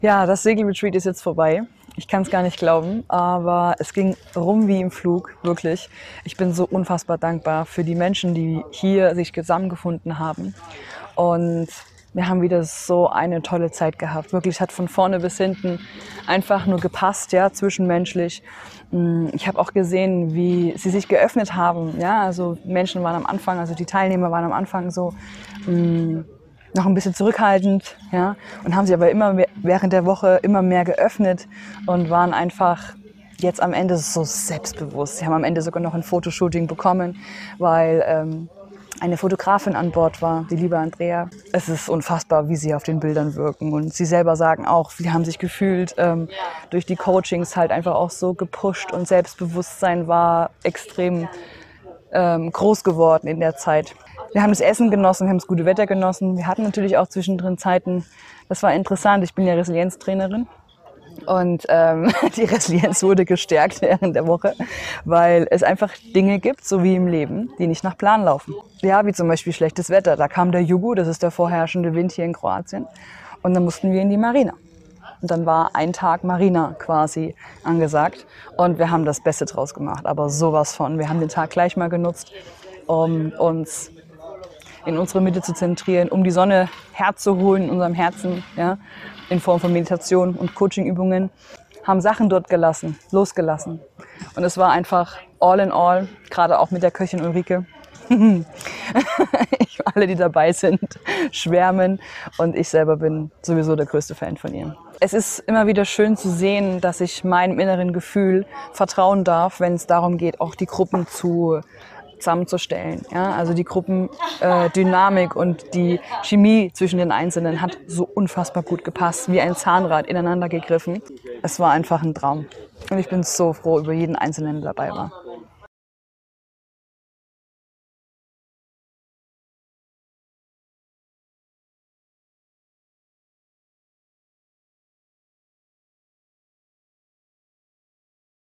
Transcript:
Ja, das Segelretreat ist jetzt vorbei. Ich kann es gar nicht glauben, aber es ging rum wie im Flug, wirklich. Ich bin so unfassbar dankbar für die Menschen, die hier sich zusammengefunden haben. Und wir haben wieder so eine tolle Zeit gehabt. Wirklich, es hat von vorne bis hinten einfach nur gepasst, ja, zwischenmenschlich. Ich habe auch gesehen, wie sie sich geöffnet haben. Ja, also Menschen waren am Anfang, also die Teilnehmer waren am Anfang so noch ein bisschen zurückhaltend, ja, und haben sich aber immer mehr, während der Woche immer mehr geöffnet und waren einfach jetzt am Ende so selbstbewusst. Sie haben am Ende sogar noch ein Fotoshooting bekommen, weil eine Fotografin an Bord war, die liebe Andrea. Es ist unfassbar, wie sie auf den Bildern wirken. Und sie selber sagen auch, sie haben sich gefühlt durch die Coachings halt einfach auch so gepusht und Selbstbewusstsein war extrem groß geworden in der Zeit. Wir haben das Essen genossen, wir haben das gute Wetter genossen. Wir hatten natürlich auch zwischendrin Zeiten, das war interessant, ich bin ja Resilienztrainerin. Und die Resilienz wurde gestärkt während der Woche, weil es einfach Dinge gibt, so wie im Leben, die nicht nach Plan laufen. Ja, wie zum Beispiel schlechtes Wetter. Da kam der Jugo, das ist der vorherrschende Wind hier in Kroatien. Und dann mussten wir in die Marina. Und dann war ein Tag Marina quasi angesagt. Und wir haben das Beste draus gemacht, aber sowas von. Wir haben den Tag gleich mal genutzt, um uns in unsere Mitte zu zentrieren, um die Sonne herzuholen in unserem Herzen, ja, in Form von Meditation und Coachingübungen, haben Sachen dort gelassen, losgelassen. Und es war einfach all in all, gerade auch mit der Köchin Ulrike. Alle, die dabei sind, schwärmen und ich selber bin sowieso der größte Fan von ihr. Es ist immer wieder schön zu sehen, dass ich meinem inneren Gefühl vertrauen darf, wenn es darum geht, auch die Gruppen zusammenzustellen. Ja, also die Gruppendynamik und die Chemie zwischen den Einzelnen hat so unfassbar gut gepasst, wie ein Zahnrad ineinander gegriffen. Es war einfach ein Traum. Und ich bin so froh über jeden Einzelnen, der dabei war.